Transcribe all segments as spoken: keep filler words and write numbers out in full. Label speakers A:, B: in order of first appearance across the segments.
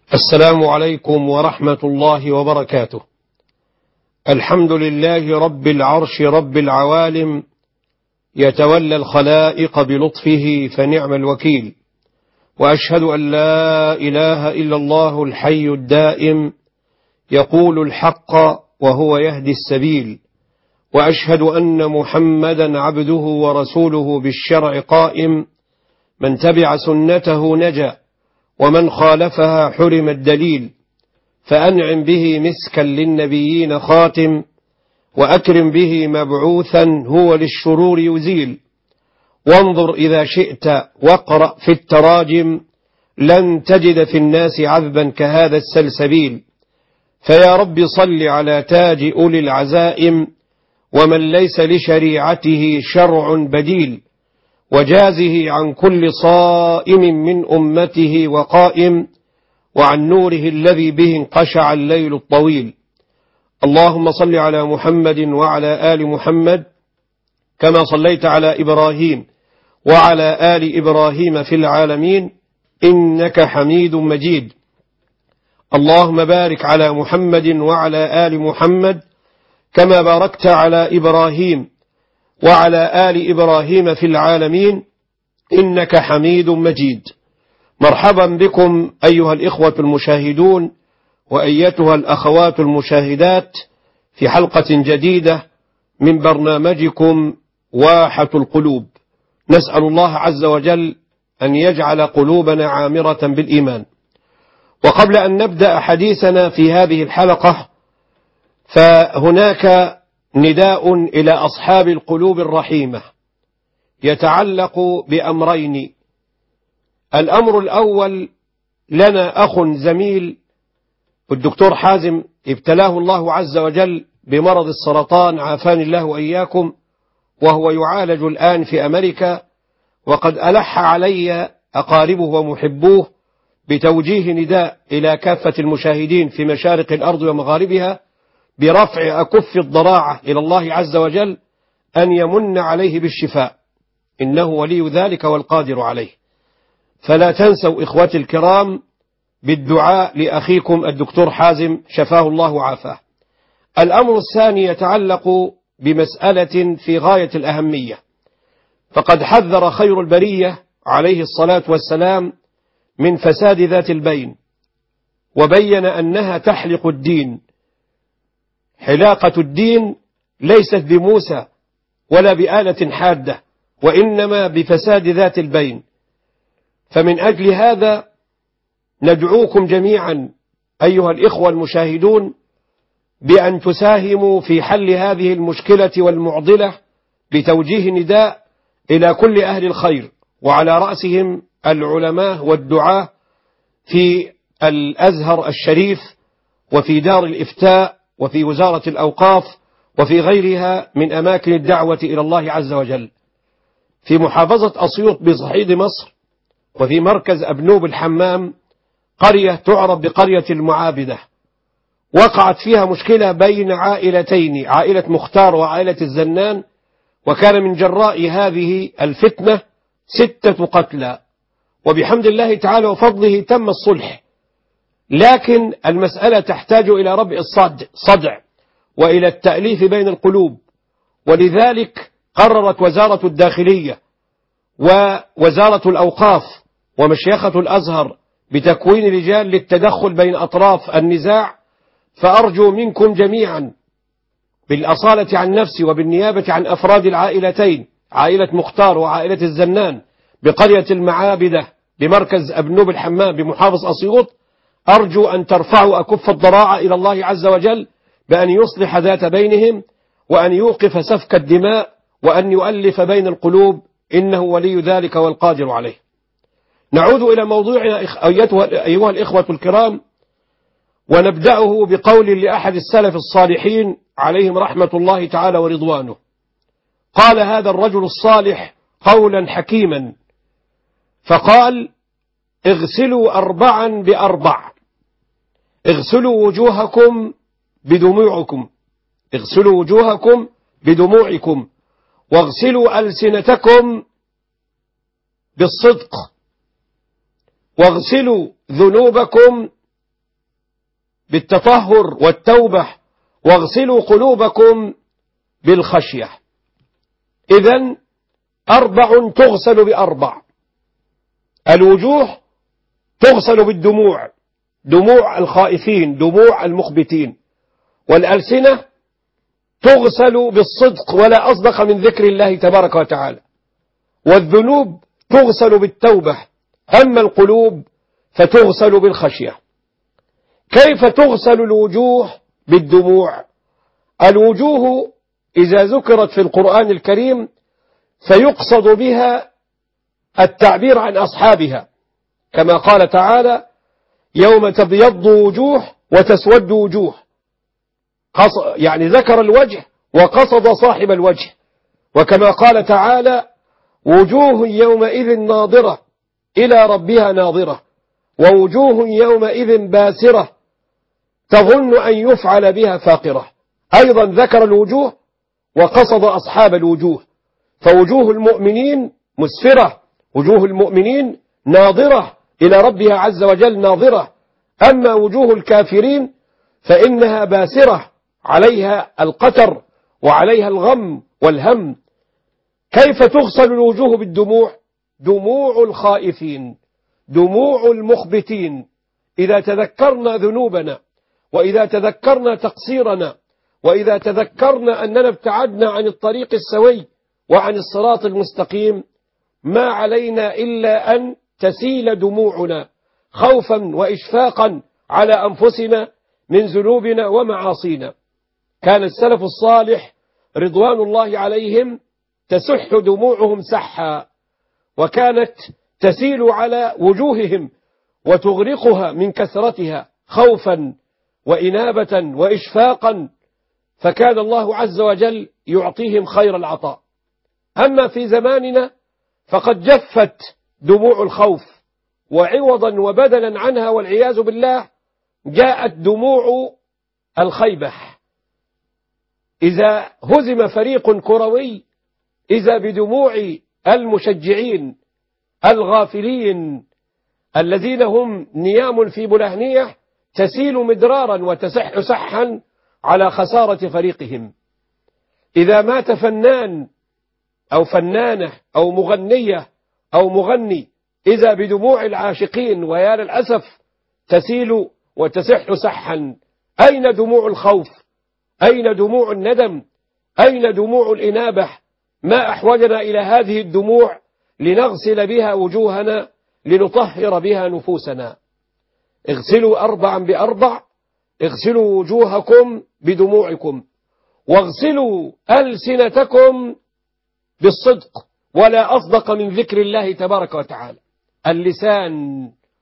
A: السلام عليكم ورحمة الله وبركاته. الحمد لله رب العرش رب العوالم، يتولى الخلائق بلطفه فنعم الوكيل، وأشهد أن لا إله إلا الله الحي الدائم يقول الحق وهو يهدي السبيل، وأشهد أن محمدا عبده ورسوله بالشرع قائم، من تبع سنته نجا ومن خالفها حرم الدليل، فأنعم به مسكا للنبيين خاتم، وأكرم به مبعوثا هو للشرور يزيل، وانظر إذا شئت واقرأ في التراجم لن تجد في الناس عذبا كهذا السلسبيل، فيا رب صل على تاج أولي العزائم ومن ليس لشريعته شرع بديل، وجازه عن كل صائم من أمته وقائم، وعن نوره الذي به انقشع الليل الطويل. اللهم صل على محمد وعلى آل محمد كما صليت على إبراهيم وعلى آل إبراهيم في العالمين إنك حميد مجيد. اللهم بارك على محمد وعلى آل محمد كما باركت على إبراهيم وعلى آل إبراهيم في العالمين إنك حميد مجيد. مرحبا بكم أيها الإخوة المشاهدون وأيتها الأخوات المشاهدات في حلقة جديدة من برنامجكم واحة القلوب. نسأل الله عز وجل أن يجعل قلوبنا عامرة بالإيمان. وقبل أن نبدأ حديثنا في هذه الحلقة فهناك نداء إلى أصحاب القلوب الرحيمة يتعلق بأمرين. الأمر الأول، لنا أخ زميل الدكتور حازم ابتلاه الله عز وجل بمرض السرطان، عافاني الله وإياكم، وهو يعالج الآن في أمريكا، وقد ألح علي أقاربه ومحبوه بتوجيه نداء إلى كافة المشاهدين في مشارق الأرض ومغاربها برفع أكف الضراعة إلى الله عز وجل أن يمن عليه بالشفاء، إنه ولي ذلك والقادر عليه. فلا تنسوا إخوتي الكرام بالدعاء لأخيكم الدكتور حازم شفاه الله وعافاه. الأمر الثاني يتعلق بمسألة في غاية الأهمية، فقد حذر خير البرية عليه الصلاة والسلام من فساد ذات البين، وبين أنها تحلق الدين. حلاقة الدين ليست بموسى ولا بآلة حادة، وإنما بفساد ذات البين. فمن أجل هذا ندعوكم جميعا أيها الإخوة المشاهدون بأن تساهموا في حل هذه المشكلة والمعضلة بتوجيه نداء إلى كل أهل الخير، وعلى رأسهم العلماء والدعاة في الأزهر الشريف وفي دار الإفتاء وفي وزارة الأوقاف وفي غيرها من أماكن الدعوة إلى الله عز وجل. في محافظة أسيوط بصعيد مصر وفي مركز أبنوب الحمام قرية تعرف بقرية المعابدة، وقعت فيها مشكلة بين عائلتين، عائلة مختار وعائلة الزنان، وكان من جراء هذه الفتنة ستة قتلى، وبحمد الله تعالى وفضله تم الصلح. لكن المسألة تحتاج إلى ربع الصدع وإلى التأليف بين القلوب، ولذلك قررت وزارة الداخلية ووزارة الأوقاف ومشيخة الأزهر بتكوين رجال للتدخل بين أطراف النزاع. فأرجو منكم جميعا بالأصالة عن نفسي وبالنيابة عن أفراد العائلتين، عائلة مختار وعائلة الزنان بقرية المعابدة بمركز أبنوب الحمام بمحافظ أسيوط، أرجو أن ترفعوا أكف الضراعة إلى الله عز وجل بأن يصلح ذات بينهم، وأن يوقف سفك الدماء، وأن يؤلف بين القلوب، إنه ولي ذلك والقادر عليه. نعود إلى موضوعنا أيها الإخوة الكرام، ونبدأه بقول لأحد السلف الصالحين عليهم رحمة الله تعالى ورضوانه. قال هذا الرجل الصالح قولا حكيما، فقال: اغسلوا أربعا بأربع، اغسلوا وجوهكم بدموعكم، اغسلوا وجوهكم بدموعكم، واغسلوا ألسنتكم بالصدق، واغسلوا ذنوبكم بالتطهر والتوبة، واغسلوا قلوبكم بالخشية. إذن أربع تغسل بأربع. الوجوه تغسل بالدموع، دموع الخائفين، دموع المخبتين. والألسنة تغسل بالصدق ولا أصدق من ذكر الله تبارك وتعالى. والذنوب تغسل بالتوبة. أما القلوب فتغسل بالخشية. كيف تغسل الوجوه بالدموع؟ الوجوه إذا ذكرت في القرآن الكريم فيقصد بها التعبير عن أصحابها، كما قال تعالى: يوم تبيض وجوه وتسود وجوه. يعني ذكر الوجه وقصد صاحب الوجه. وكما قال تعالى: وجوه يومئذ ناظرة إلى ربها ناظرة، ووجوه يومئذ باسرة تظن أن يفعل بها فاقرة. أيضا ذكر الوجوه وقصد أصحاب الوجوه، فوجوه المؤمنين مسفرة، وجوه المؤمنين ناظرة إلى ربها عز وجل ناظرة. أما وجوه الكافرين فإنها باسرة، عليها القتر وعليها الغم والهم. كيف تغسل الوجوه بالدموع؟ دموع الخائفين، دموع المخبتين. إذا تذكرنا ذنوبنا، وإذا تذكرنا تقصيرنا، وإذا تذكرنا أننا ابتعدنا عن الطريق السوي وعن الصراط المستقيم، ما علينا إلا أن تسيل دموعنا خوفا وإشفاقا على أنفسنا من ذنوبنا ومعاصينا. كان السلف الصالح رضوان الله عليهم تسح دموعهم سحا، وكانت تسيل على وجوههم وتغرقها من كثرتها خوفا وإنابة وإشفاقا، فكان الله عز وجل يعطيهم خير العطاء. أما في زماننا فقد جفت دموع الخوف، وعوضا وبدلا عنها والعياذ بالله جاءت دموع الخيبة. إذا هزم فريق كروي إذا بدموع المشجعين الغافلين الذين هم نيام في بلهنية تسيل مدرارا وتسح سحا على خسارة فريقهم. إذا مات فنان أو فنانة أو مغنية أو مغني إذا بدموع العاشقين ويا للأسف تسيل وتسح سحا. أين دموع الخوف؟ أين دموع الندم؟ أين دموع الإنابة؟ ما أحوجنا إلى هذه الدموع لنغسل بها وجوهنا، لنطهر بها نفوسنا. اغسلوا أربعا بأربع، اغسلوا وجوهكم بدموعكم، واغسلوا ألسنتكم بالصدق ولا أصدق من ذكر الله تبارك وتعالى. اللسان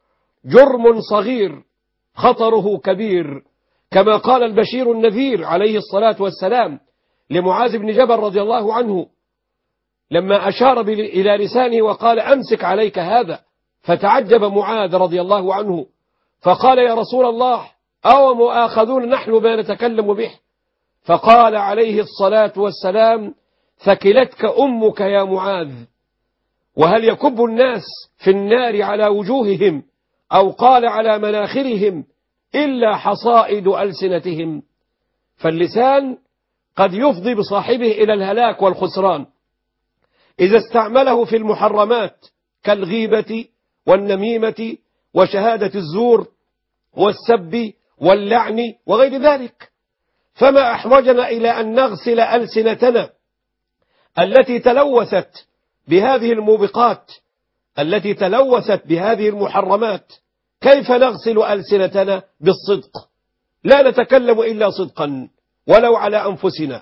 A: جرم صغير خطره كبير، كما قال البشير النذير عليه الصلاة والسلام لمعاذ بن جبل رضي الله عنه لما أشار إلى لسانه وقال: أمسك عليك هذا. فتعجب معاذ رضي الله عنه فقال: يا رسول الله، أو مؤاخذون نحن ما نتكلم به؟ فقال عليه الصلاة والسلام: ثكلتك أمك يا معاذ. وهل يكب الناس في النار على وجوههم أو قال على مناخرهم إلا حصائد ألسنتهم؟ فاللسان قد يفضي بصاحبه إلى الهلاك والخسران إذا استعمله في المحرمات كالغيبة والنميمة وشهادة الزور والسب واللعن وغير ذلك. فما أحوجنا إلى أن نغسل ألسنتنا التي تلوثت بهذه الموبقات، التي تلوثت بهذه المحرمات. كيف نغسل ألسنتنا؟ بالصدق، لا نتكلم إلا صدقا، ولو على أنفسنا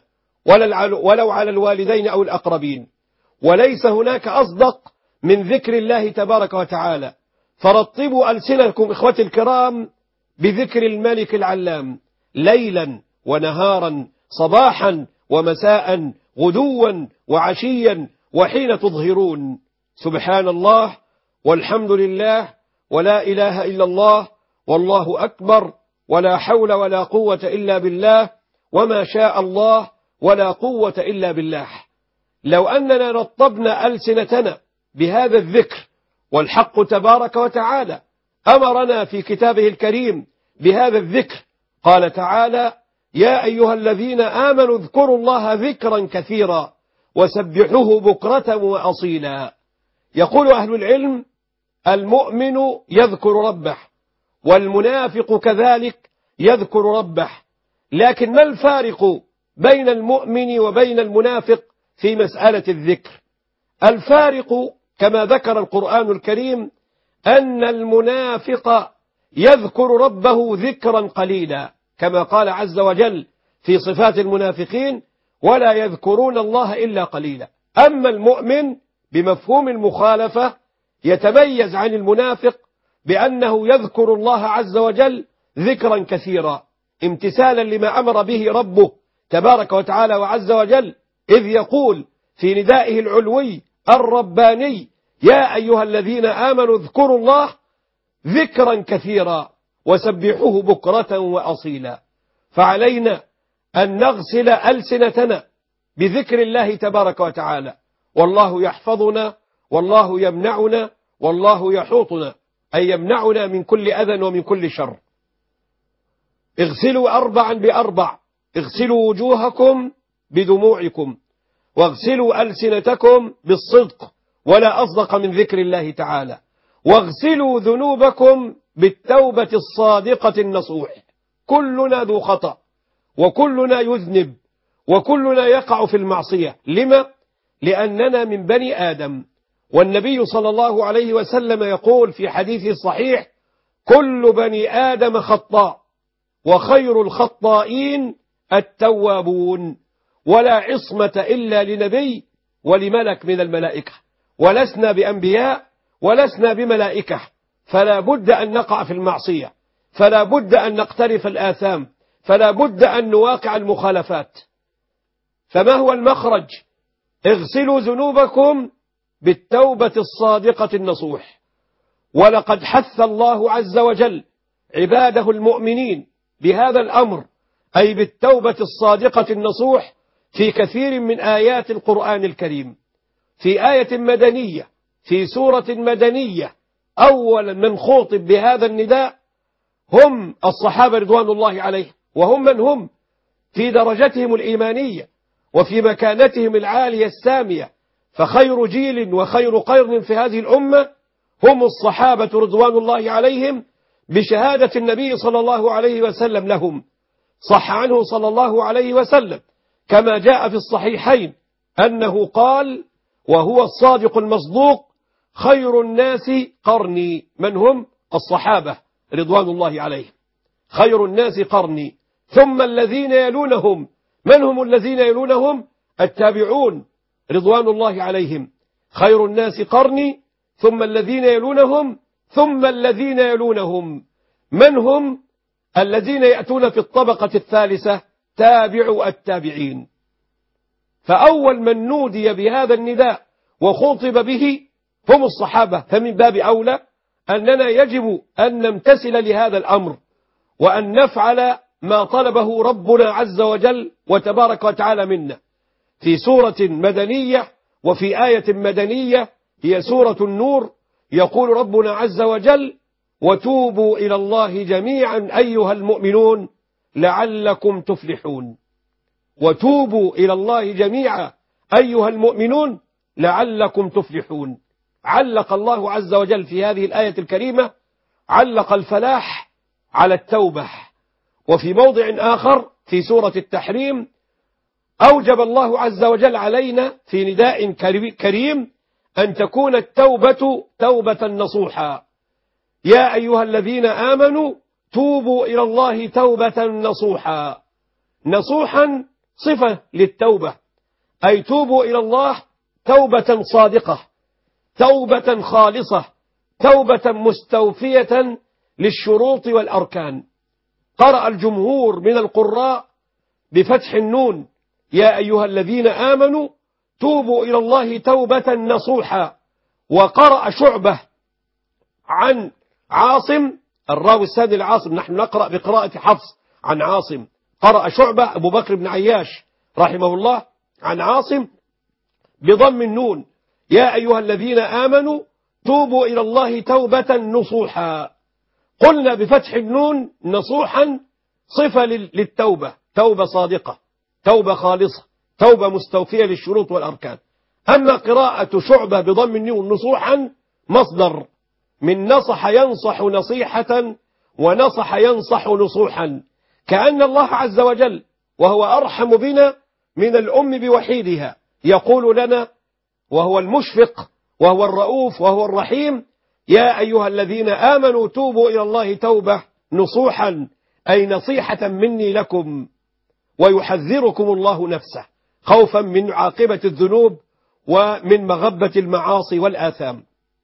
A: ولو على الوالدين أو الأقربين. وليس هناك أصدق من ذكر الله تبارك وتعالى. فرطبوا ألسنتكم إخوتي الكرام بذكر الملك العلام ليلا ونهارا، صباحا ومساء، غدوا وعشيا، وحين تظهرون. سبحان الله والحمد لله ولا إله إلا الله والله أكبر، ولا حول ولا قوة إلا بالله، وما شاء الله ولا قوة إلا بالله. لو أننا رطبنا ألسنتنا بهذا الذكر، والحق تبارك وتعالى أمرنا في كتابه الكريم بهذا الذكر قال تعالى: يا أيها الذين آمنوا اذكروا الله ذكرا كثيرا وسبحوه بكرة وأصيلا. يقول أهل العلم: المؤمن يذكر ربه والمنافق كذلك يذكر ربه، لكن ما الفارق بين المؤمن وبين المنافق في مسألة الذكر؟ الفارق كما ذكر القرآن الكريم أن المنافق يذكر ربه ذكرا قليلا، كما قال عز وجل في صفات المنافقين: ولا يذكرون الله إلا قليلا. أما المؤمن بمفهوم المخالفة يتميز عن المنافق بأنه يذكر الله عز وجل ذكرا كثيرا، امتثالا لما أمر به ربه تبارك وتعالى وعز وجل، إذ يقول في ندائه العلوي الرباني: يا أيها الذين آمنوا اذكروا الله ذكرا كثيرا وسبحوه بكرة وأصيلا. فعلينا أن نغسل ألسنتنا بذكر الله تبارك وتعالى، والله يحفظنا والله يمنعنا والله يحوطنا، أي يمنعنا من كل أذى ومن كل شر. اغسلوا أربعا بأربع: اغسلوا وجوهكم بدموعكم، واغسلوا ألسنتكم بالصدق ولا أصدق من ذكر الله تعالى، واغسلوا ذنوبكم بالتوبة الصادقة النصوح. كلنا ذو خطأ وكلنا يذنب وكلنا يقع في المعصية. لما؟ لأننا من بني آدم، والنبي صلى الله عليه وسلم يقول في حديثه الصحيح: كل بني آدم خطاء وخير الخطائين التوابون، ولا عصمة إلا لنبي ولملك من الملائكة، ولسنا بأنبياء ولسنا بملائكة، فلا بد أن نقع في المعصية، فلا بد أن نقترف الآثام، فلا بد أن نواقع المخالفات. فما هو المخرج؟ اغسلوا ذنوبكم بالتوبة الصادقة النصوح. ولقد حث الله عز وجل عباده المؤمنين بهذا الأمر، أي بالتوبة الصادقة النصوح، في كثير من آيات القرآن الكريم. في آية مدنية في سورة مدنية أول من خوطب بهذا النداء هم الصحابة رضوان الله عليهم، وهم من هم في درجتهم الإيمانية وفي مكانتهم العالية السامية، فخير جيل وخير قرن في هذه الأمة هم الصحابة رضوان الله عليهم، بشهادة النبي صلى الله عليه وسلم لهم. صح عنه صلى الله عليه وسلم كما جاء في الصحيحين أنه قال، وهو الصادق المصدوق: خير الناس قرني. من هم؟ الصحابة رضوان الله عليهم. خير الناس قرني ثم الذين يلونهم. من هم الذين يلونهم؟ التابعون رضوان الله عليهم. خير الناس قرني ثم الذين يلونهم ثم الذين يلونهم. من هم الذين يأتون في الطبقة الثالثة؟ تابعوا التابعين. فأول من نودي بهذا النداء وخوطب به هم الصحابة، فمن باب أولى أننا يجب أن نمتثل لهذا الأمر وأن نفعل ما طلبه ربنا عز وجل وتبارك وتعالى منا. في سورة مدنية وفي آية مدنية هي سورة النور يقول ربنا عز وجل: وتوبوا إلى الله جميعا أيها المؤمنون لعلكم تفلحون. وتوبوا إلى الله جميعا أيها المؤمنون لعلكم تفلحون. علق الله عز وجل في هذه الآية الكريمة، علق الفلاح على التوبة. وفي موضع آخر في سورة التحريم أوجب الله عز وجل علينا في نداء كريم أن تكون التوبة توبة نصوحا. يا أيها الذين آمنوا توبوا إلى الله توبة نصوحا. نصوحا صفة للتوبة، أي توبوا إلى الله توبة صادقة، توبة خالصة، توبة مستوفية للشروط والأركان. قرأ الجمهور من القراء بفتح النون: يا أيها الذين آمنوا توبوا إلى الله توبة نصوحا. وقرأ شعبة عن عاصم الراوي السادس العاصم، نحن نقرأ بقراءة حفص عن عاصم. قرأ شعبة أبو بكر بن عياش رحمه الله عن عاصم بضم النون: يا أيها الذين آمنوا توبوا إلى الله توبة نصوحا. قلنا بفتح النون نصوحا صفة للتوبة، توبة صادقة، توبة خالصة، توبة مستوفية للشروط والأركان. أما قراءة شعبة بضم النون نصوحا مصدر من نصح ينصح نصيحة ونصح ينصح نصوحا، كأن الله عز وجل وهو أرحم بنا من الأم بوحيدها يقول لنا وهو المشفق وهو الرؤوف وهو الرحيم: يا أيها الذين آمنوا توبوا إلى الله توبة نصوحا، أي نصيحة مني لكم، ويحذركم الله نفسه خوفا من عاقبة الذنوب ومن مغبة المعاصي والآثام.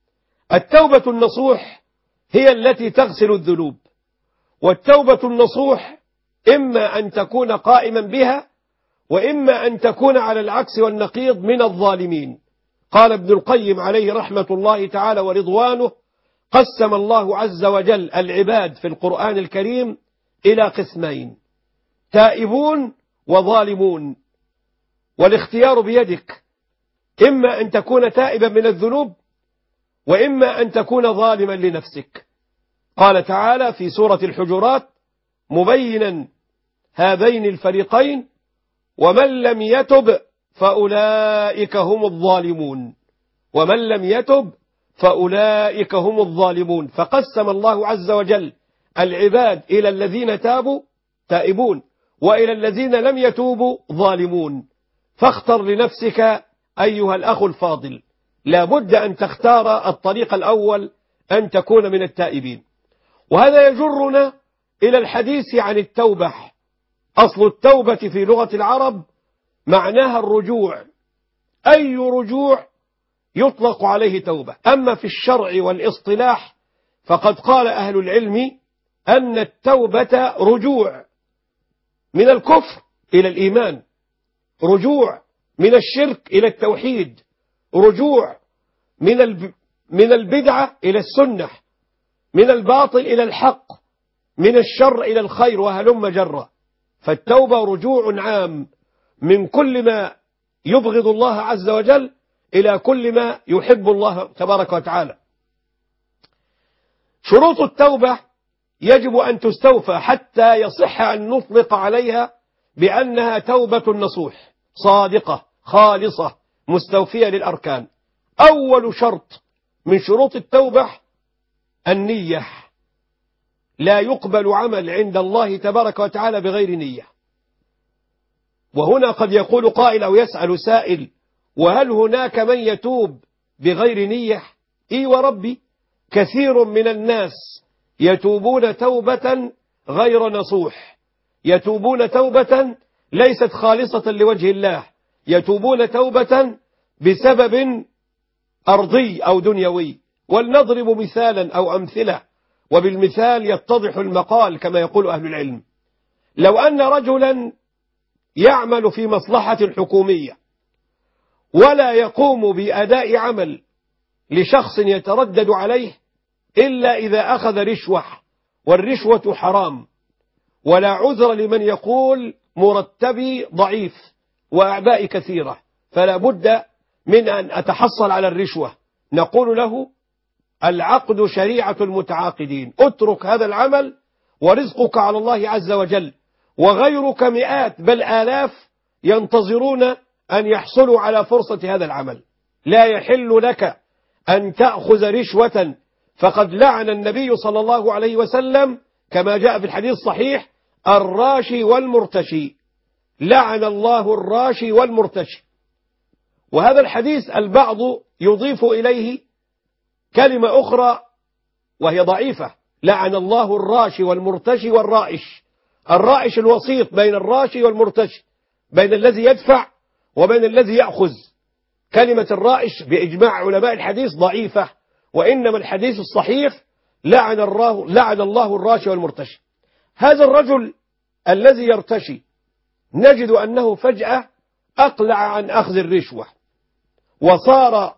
A: التوبة النصوح هي التي تغسل الذنوب، والتوبة النصوح إما أن تكون قائما بها وإما أن تكون على العكس والنقيض من الظالمين. قال ابن القيم عليه رحمة الله تعالى ورضوانه: قسم الله عز وجل العباد في القرآن الكريم إلى قسمين: تائبون وظالمون، والاختيار بيدك، إما أن تكون تائبا من الذنوب وإما أن تكون ظالما لنفسك. قال تعالى في سورة الحجرات مبينا هذين الفريقين: ومن لم يتب فأولئك هم الظالمون، ومن لم يتب فأولئك هم الظالمون. فقسم الله عز وجل العباد إلى الذين تابوا تائبون وإلى الذين لم يتوبوا ظالمون. فاختر لنفسك أيها الأخ الفاضل، لا بد أن تختار الطريق الأول، أن تكون من التائبين. وهذا يجرنا إلى الحديث عن التوبة. أصل التوبة في لغة العرب معناها الرجوع، أي رجوع يطلق عليه توبة. أما في الشرع والاصطلاح فقد قال أهل العلم أن التوبة رجوع من الكفر إلى الإيمان، رجوع من الشرك إلى التوحيد، رجوع من من البدعة إلى السنة، من الباطل إلى الحق، من الشر إلى الخير، وهلم جرا. فالتوبة رجوع عام من كل ما يبغض الله عز وجل إلى كل ما يحب الله تبارك وتعالى. شروط التوبة يجب أن تستوفى حتى يصح أن نطلق عليها بأنها توبة نصوح صادقة خالصة مستوفية للأركان. أول شرط من شروط التوبة النية، لا يقبل عمل عند الله تبارك وتعالى بغير نية. وهنا قد يقول قائل أو يسأل سائل: وهل هناك من يتوب بغير نية؟ إي وربي، كثير من الناس يتوبون توبة غير نصوح، يتوبون توبة ليست خالصة لوجه الله، يتوبون توبة بسبب أرضي أو دنيوي. ولنضرب مثالا أو أمثلة، وبالمثال يتضح المقال كما يقول أهل العلم. لو أن رجلا يعمل في مصلحة حكومية ولا يقوم بأداء عمل لشخص يتردد عليه إلا إذا أخذ رشوة، والرشوة حرام، ولا عذر لمن يقول مرتبي ضعيف وأعبائي كثيرة فلا بد من أن أتحصل على الرشوة، نقول له: العقد شريعة المتعاقدين، اترك هذا العمل ورزقك على الله عز وجل، وغيرك مئات بل آلاف ينتظرون أن يحصلوا على فرصة هذا العمل. لا يحل لك أن تأخذ رشوة، فقد لعن النبي صلى الله عليه وسلم كما جاء في الحديث الصحيح: الراشي والمرتشي، لعن الله الراشي والمرتشي. وهذا الحديث البعض يضيف إليه كلمة أخرى وهي ضعيفة: لعن الله الراشي والمرتشي والرائش. الرائش الوسيط بين الراشي والمرتشي، بين الذي يدفع وبين الذي يأخذ. كلمة الرائش بإجماع علماء الحديث ضعيفة، وإنما الحديث الصحيح لعن الله, لعن الله الراشي والمرتشي. هذا الرجل الذي يرتشي نجد أنه فجأة أقلع عن أخذ الرشوة وصار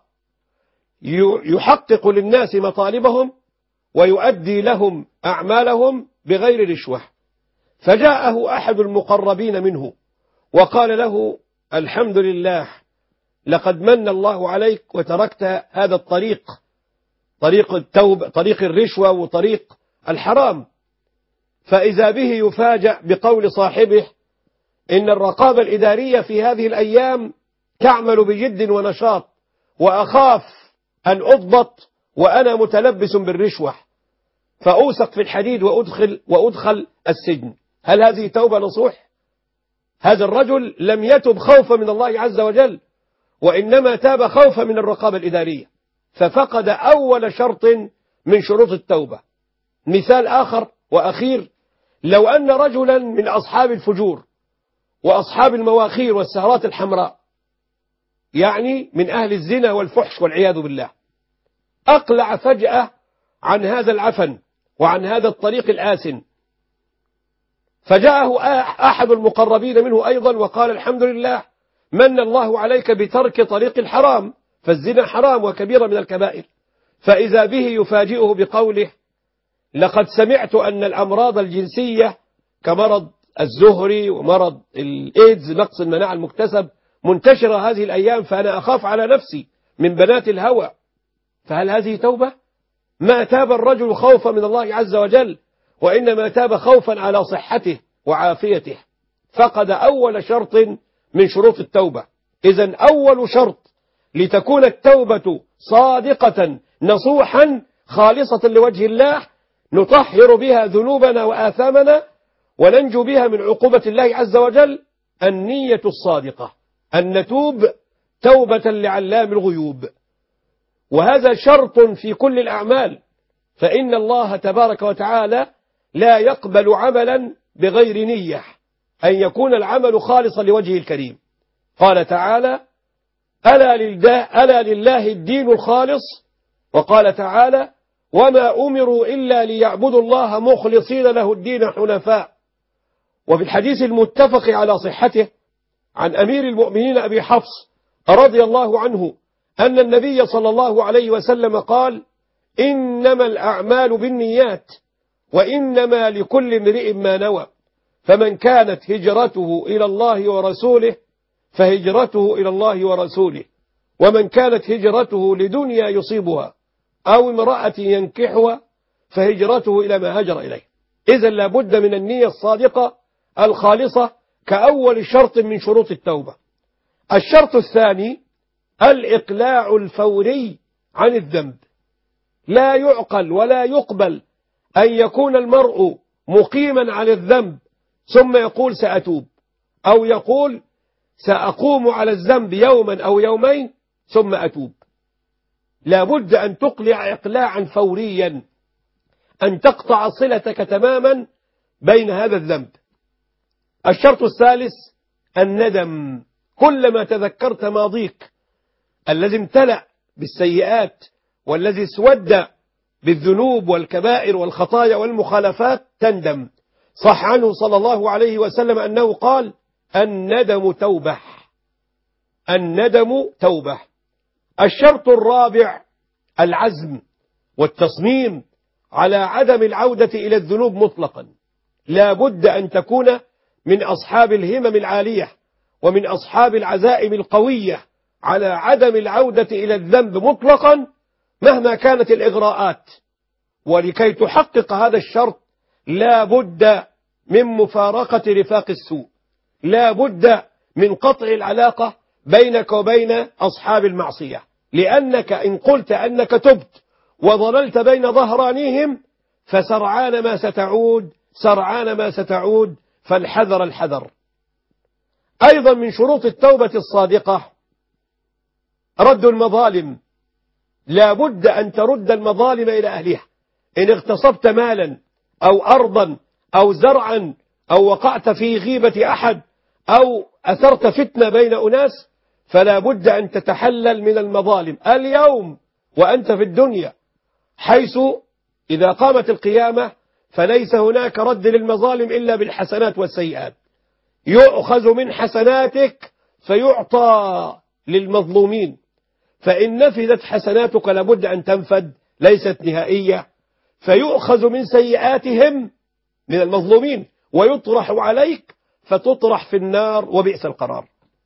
A: يحقق للناس مطالبهم ويؤدي لهم أعمالهم بغير رشوة. فجاءه أحد المقربين منه وقال له: الحمد لله، لقد من الله عليك وتركت هذا الطريق، طريق التوبة، طريق الرشوة وطريق الحرام. فإذا به يفاجأ بقول صاحبه إن الرقابة الإدارية في هذه الأيام تعمل بجد ونشاط، وأخاف أن أضبط وأنا متلبس بالرشوة فأوثق في الحديد وأدخل, وأدخل السجن. هل هذه توبة نصوح؟ هذا الرجل لم يتب خوفا من الله عز وجل، وإنما تاب خوفا من الرقابة الإدارية، ففقد أول شرط من شروط التوبة. مثال آخر وأخير، لو أن رجلا من أصحاب الفجور وأصحاب المواخير والسهرات الحمراء، يعني من أهل الزنا والفحش والعياذ بالله، أقلع فجأة عن هذا العفن وعن هذا الطريق الآسن، فجاءه أحد المقربين منه أيضا وقال الحمد لله من الله عليك بترك طريق الحرام، فالزنا حرام وكبيرة من الكبائر، فإذا به يفاجئه بقوله لقد سمعت أن الأمراض الجنسية كمرض الزهري ومرض الإيدز نقص المناعة المكتسب منتشرة هذه الأيام، فأنا أخاف على نفسي من بنات الهوى. فهل هذه توبة؟ ما تاب الرجل خوفا من الله عز وجل، وإنما تاب خوفا على صحته وعافيته، فقد أول شرط من شروط التوبة. إذن أول شرط لتكون التوبة صادقة نصوحا خالصة لوجه الله نطهر بها ذنوبنا وآثامنا وننجو بها من عقوبة الله عز وجل النية الصادقة، أن نتوب توبة لعلام الغيوب، وهذا شرط في كل الأعمال، فإن الله تبارك وتعالى لا يقبل عملا بغير نية، أن يكون العمل خالصا لوجهه الكريم. قال تعالى ألا لله, ألا لله الدين الخالص، وقال تعالى وما أمروا إلا ليعبدوا الله مخلصين له الدين حنفاء. وفي الحديث المتفق على صحته عن أمير المؤمنين أبي حفص رضي الله عنه أن النبي صلى الله عليه وسلم قال إنما الأعمال بالنيات وإنما لكل امرئ ما نوى، فمن كانت هجرته إلى الله ورسوله فهجرته إلى الله ورسوله، ومن كانت هجرته لدنيا يصيبها أو امرأة ينكحها فهجرته إلى ما هجر إليه. إذن لابد من النية الصادقة الخالصة كأول شرط من شروط التوبة. الشرط الثاني الإقلاع الفوري عن الذنب. لا يعقل ولا يقبل أن يكون المرء مقيما على الذنب ثم يقول سأتوب، أو يقول سأقوم على الذنب يوما أو يومين ثم أتوب. لا بد أن تقلع إقلاعا فوريا، أن تقطع صلتك تماما بين هذا الذنب. الشرط الثالث الندم. كلما تذكرت ماضيك الذي امتلأ بالسيئات والذي اسود بالذنوب والكبائر والخطايا والمخالفات تندم. صح عنه صلى الله عليه وسلم أنه قال الندم توبة، الندم توبة. الشرط الرابع العزم والتصميم على عدم العودة إلى الذنوب مطلقا. لا بد أن تكون من أصحاب الهمم العالية ومن أصحاب العزائم القوية على عدم العودة إلى الذنب مطلقا مهما كانت الإغراءات. ولكي تحقق هذا الشرط لا بد من مفارقة رفاق السوء، لا بد من قطع العلاقة بينك وبين أصحاب المعصية، لأنك إن قلت أنك تبت وظللت بين ظهرانيهم فسرعان ما ستعود سرعان ما ستعود فالحذر الحذر. أيضا من شروط التوبة الصادقة رد المظالم. لا بد أن ترد المظالم إلى أهلها. إن اغتصبت مالا أو أرضا أو زرعا أو وقعت في غيبة أحد أو أثرت فتنة بين أناس فلا بد أن تتحلل من المظالم اليوم وأنت في الدنيا، حيث إذا قامت القيامة فليس هناك رد للمظالم إلا بالحسنات والسيئات. يؤخذ من حسناتك فيعطى للمظلومين، فإن نفذت حسناتك لابد أن تنفد ليست نهائية، فيؤخذ من سيئاتهم من المظلومين ويطرح عليك فتطرح في النار وبئس القرار.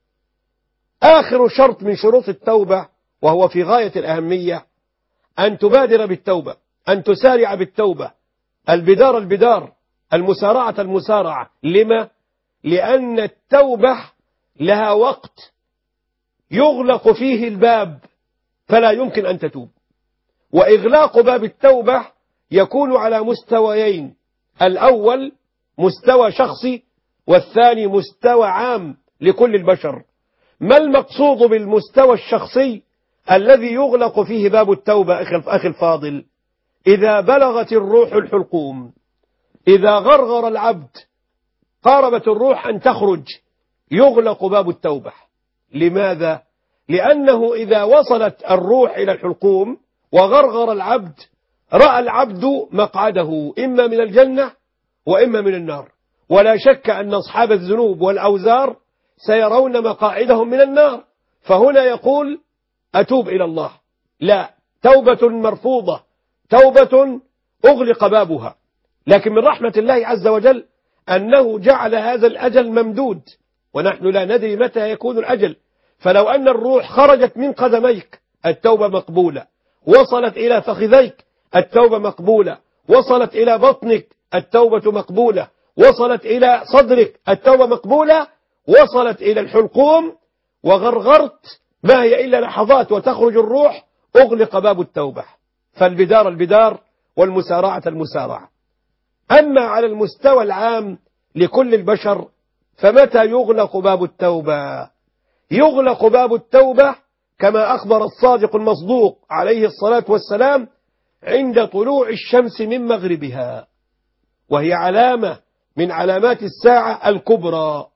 A: آخر شرط من شروط التوبة وهو في غاية الأهمية أن تبادر بالتوبة، أن تسارع بالتوبة. البدار البدار المسارعة المسارعة. لما؟ لأن التوبة لها وقت يغلق فيه الباب فلا يمكن أن تتوب، وإغلاق باب التوبة يكون على مستويين: الأول مستوى شخصي، والثاني مستوى عام لكل البشر. ما المقصود بالمستوى الشخصي الذي يغلق فيه باب التوبة أخي الفاضل؟ إذا بلغت الروح الحلقوم، إذا غرغر العبد، قاربت الروح أن تخرج، يغلق باب التوبة. لماذا؟ لأنه إذا وصلت الروح إلى الحلقوم وغرغر العبد، رأى العبد مقعده إما من الجنة وإما من النار، ولا شك أن أصحاب الذنوب والأوزار سيرون مقاعدهم من النار. فهنا يقول أتوب إلى الله، لا، توبة مرفوضة، توبة أغلق بابها. لكن من رحمة الله عز وجل أنه جعل هذا الأجل ممدود، ونحن لا ندري متى يكون الأجل. فلو أن الروح خرجت من قدميك التوبة مقبولة، وصلت إلى فخذيك التوبة مقبولة، وصلت إلى بطنك التوبة مقبولة، وصلت إلى صدرك التوبة مقبولة، وصلت إلى الحلقوم وغرغرت، ما هي إلا لحظات وتخرج الروح، أغلق باب التوبة. فالبدار البدار والمسارعة المسارعة. أما على المستوى العام لكل البشر، فمتى يغلق باب التوبة؟ يغلق باب التوبة كما أخبر الصادق المصدوق عليه الصلاة والسلام عند طلوع الشمس من مغربها، وهي علامة من علامات الساعة الكبرى.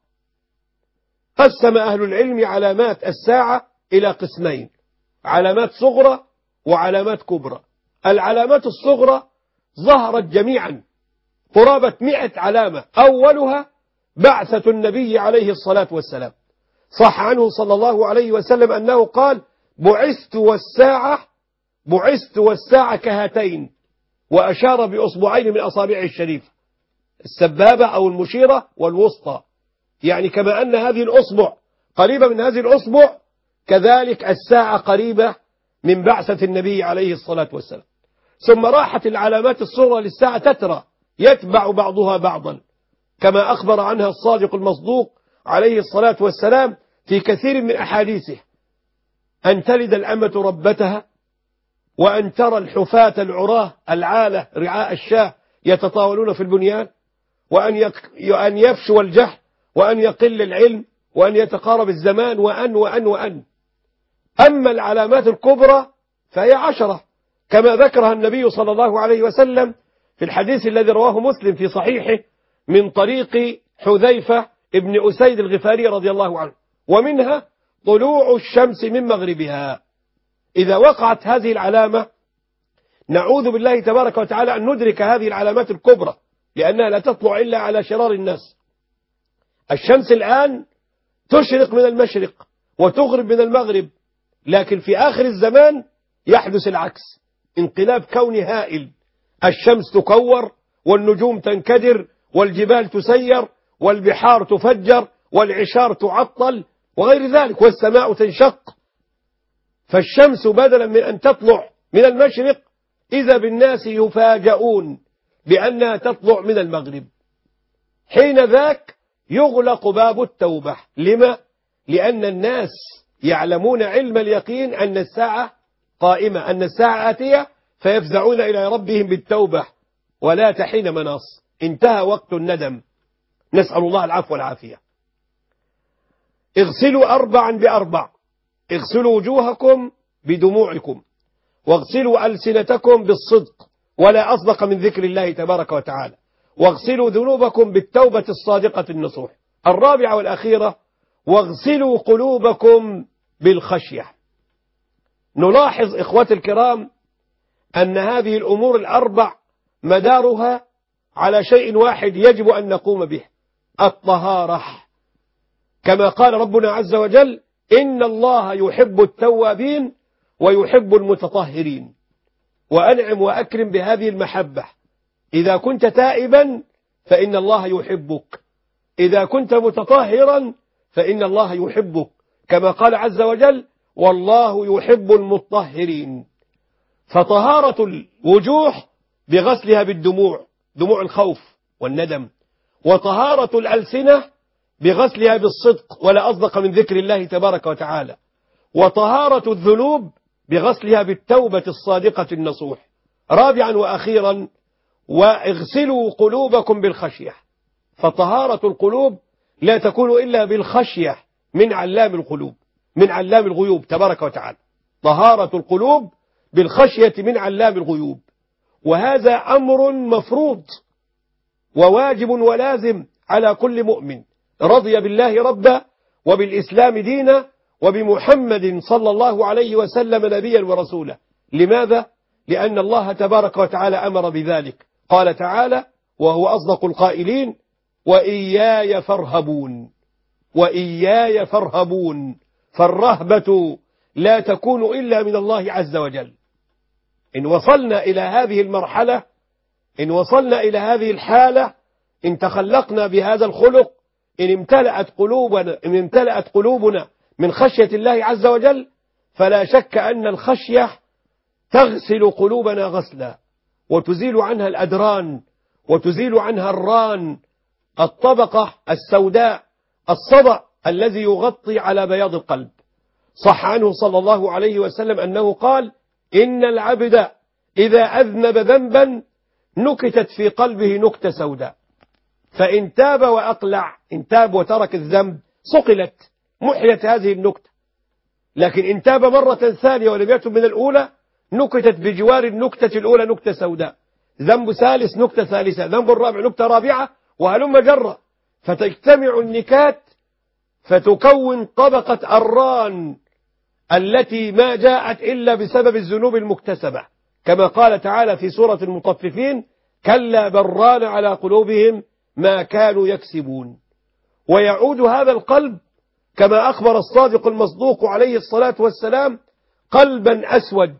A: قسم أهل العلم علامات الساعة إلى قسمين: علامات صغرى وعلامات كبرى. العلامات الصغرى ظهرت جميعا قرابة مئة علامة، أولها بعثة النبي عليه الصلاة والسلام. صح عنه صلى الله عليه وسلم أنه قال: بعثت والساعة بعثت والساعة كهاتين، وأشار بأصبعين من أصابعه الشريفة، السبابة أو المشيرة والوسطى، يعني كما أن هذه الأصبع قريبة من هذه الأصبع، كذلك الساعة قريبة من بعثة النبي عليه الصلاة والسلام. ثم راحت العلامات الصغرى للساعة تترى، يتبع بعضها بعضا، كما أخبر عنها الصادق المصدوق عليه الصلاة والسلام في كثير من أحاديثه: أن تلد الأمة ربتها، وأن ترى الحفاة العراة العالة رعاء الشاه يتطاولون في البنيان، وأن يفشو الجهل، وأن يقل العلم، وأن يتقارب الزمان، وأن وأن وأن. أما العلامات الكبرى فهي عشرة، كما ذكرها النبي صلى الله عليه وسلم في الحديث الذي رواه مسلم في صحيحه من طريق حذيفة ابن أسيد الغفاري رضي الله عنه، ومنها طلوع الشمس من مغربها. إذا وقعت هذه العلامة نعوذ بالله تبارك وتعالى أن ندرك هذه العلامات الكبرى، لأنها لا تطلع إلا على شرار الناس. الشمس الآن تشرق من المشرق وتغرب من المغرب، لكن في آخر الزمان يحدث العكس، انقلاب كوني هائل. الشمس تكور، والنجوم تنكدر، والجبال تسير، والبحار تفجر، والعشار تعطل، وغير ذلك، والسماء تنشق. فالشمس بدلا من أن تطلع من المشرق، إذا بالناس يفاجؤون بأنها تطلع من المغرب. حين ذاك يغلق باب التوبة. لما؟ لأن الناس يعلمون علم اليقين أن الساعة قائمة، أن الساعة آتية، فيفزعون إلى ربهم بالتوبة، ولا تحين مناص، انتهى وقت الندم. نسأل الله العفو والعافية. اغسلوا أربعا بأربع: اغسلوا وجوهكم بدموعكم، واغسلوا ألسنتكم بالصدق ولا أصدق من ذكر الله تبارك وتعالى، واغسلوا ذنوبكم بالتوبة الصادقة النصوح. الرابعة والأخيرة: واغسلوا قلوبكم بالخشية. نلاحظ إخوتي الكرام أن هذه الأمور الأربع مدارها على شيء واحد يجب أن نقوم به: الطهارة. كما قال ربنا عز وجل: إن الله يحب التوابين ويحب المتطهرين. وأنعم وأكرم بهذه المحبة: إذا كنت تائبا فإن الله يحبك، إذا كنت متطهرا فإن الله يحبك، كما قال عز وجل: والله يحب المطهرين. فطهارة الوجوه بغسلها بالدموع، دموع الخوف والندم، وطهارة الألسنة بغسلها بالصدق ولا أصدق من ذكر الله تبارك وتعالى، وطهارة الذنوب بغسلها بالتوبة الصادقة النصوح. رابعا وأخيرا، واغسلوا قلوبكم بالخشية، فطهارة القلوب لا تكون إلا بالخشية من علام القلوب من علام الغيوب تبارك وتعالى. طهارة القلوب بالخشية من علام الغيوب، وهذا أمر مفروض وواجب ولازم على كل مؤمن رضي بالله ربا وبالإسلام دينا وبمحمد صلى الله عليه وسلم نبيا ورسولا. لماذا؟ لأن الله تبارك وتعالى أمر بذلك. قال تعالى وهو أصدق القائلين: وإياي فارهبون وإياي فارهبون. فالرهبة لا تكون إلا من الله عز وجل. إن وصلنا إلى هذه المرحلة، إن وصلنا إلى هذه الحالة، إن تخلقنا بهذا الخلق، إن امتلأت قلوبنا إن امتلأت قلوبنا من خشية الله عز وجل، فلا شك أن الخشية تغسل قلوبنا غسلا، وتزيل عنها الأدران، وتزيل عنها الران، الطبقة السوداء، الصدأ الذي يغطي على بياض القلب. صح عنه صلى الله عليه وسلم أنه قال: إن العبد إذا أذنب ذنبا نكتت في قلبه نكتة سوداء، فإن تاب وأقلع، إن تاب وترك الذنب صقلت محيت هذه النكتة، لكن إن تاب مرة ثانية ولم يتب من الأولى نكتت بجوار النكتة الأولى نكتة سوداء، ذنب ثالث نكتة ثالثة، ذنب الرابع نكتة رابعة، وهلم جرة، فتجتمع النكات فتكون طبقة الران التي ما جاءت إلا بسبب الذنوب المكتسبة، كما قال تعالى في سورة المطففين: كلا بران على قلوبهم ما كانوا يكسبون. ويعود هذا القلب كما أخبر الصادق المصدوق عليه الصلاة والسلام قلبا أسود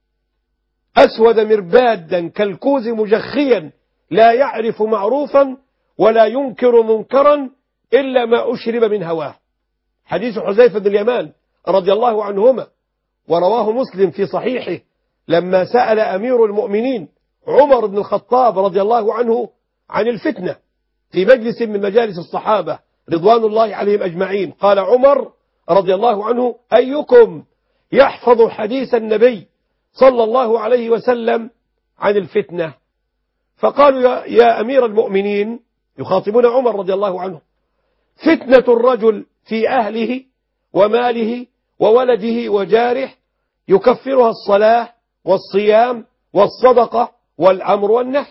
A: أسود مربادا كالكوز مجخيا، لا يعرف معروفا ولا ينكر منكرا إلا ما أشرب من هواه. حديث حذيفة بن اليمان رضي الله عنهما، ورواه مسلم في صحيحه، لما سأل أمير المؤمنين عمر بن الخطاب رضي الله عنه عن الفتنة في مجلس من مجالس الصحابة رضوان الله عليهم أجمعين، قال عمر رضي الله عنه: أيكم يحفظ حديث النبي صلى الله عليه وسلم عن الفتنة؟ فقالوا: يا, يا أمير المؤمنين، يخاطبون عمر رضي الله عنه، فتنة الرجل في أهله وماله وولده وجاره يكفرها الصلاة والصيام والصدقة والأمر والنهي.